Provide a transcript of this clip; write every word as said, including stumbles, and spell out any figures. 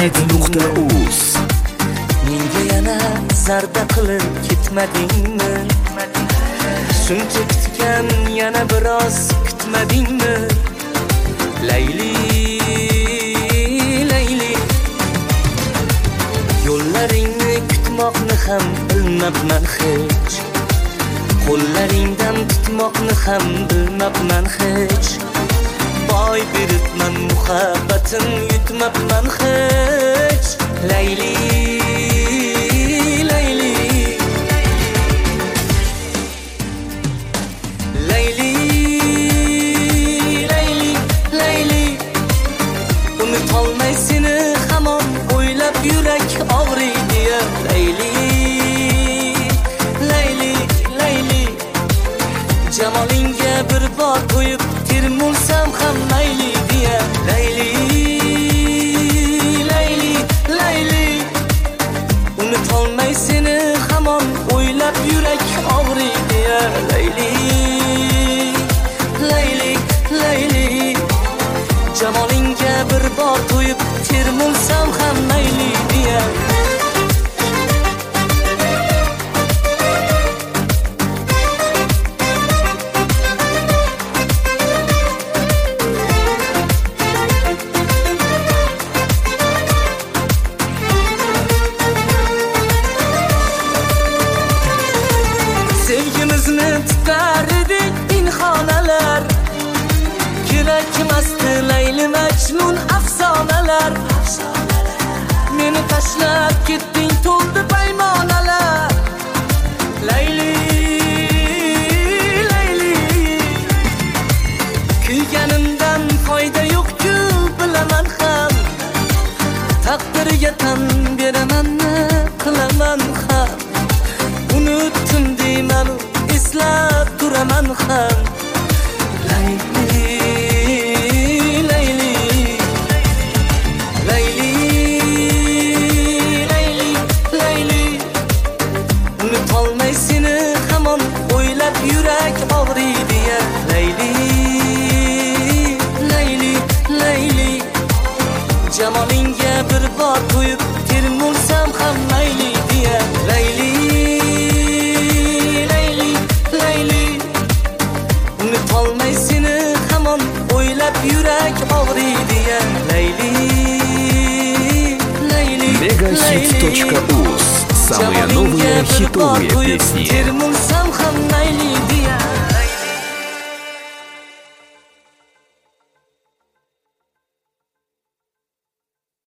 hit nuqta uz. Menga yana zarda qilib ketmadingmi? Shuncha kutgan yana biroz kutmadingmi? Layli Layli, yo'llaringni kutmoqni ham bilmabman hech, qo'llaringdan tutmoqni ham bilmabman hech. Boy beribman muhabbatin yutmabman hech. Layli Layli Layli Layli Layli, unutolmay seni hamon o'ylab yurak og'riydi ya. Layli Layli Layli, jamolingga bir bor to'yib termulsam ham mayli deya. Layli Layli Layli, unutolmay seni hamon o'ylab yurak og'riydi ya. Layli Layli Layli, jamolingga bir bor to'yib termulsam ham mayli deya. Sevgimizni tutar edik pinhonalar, kerakmasdi Layli Majnun afsonalar. Meni tashlab ketding to'ldi paymonalar. Layli Layli, kuyganimdan foyda yo'q-ku bilaman ham, taqdiriga tan beramanmi qilaman ham. Unutdim deyman, eslab turaman ham. Layli Layli Layli Layli Layli, unutolmay seni hamon o'ylab yurak og'riydi ya. Layli Layli Layli, jamolingga bir bor to'yib termulsam ham mayli deya. Layli Layli Layli, unutolmay seni hamon o'ylab yurak og'riydi ya. Layli Layli Megahit точка уз. Самые новые хитовые песни. Termulsam ham mayli deya.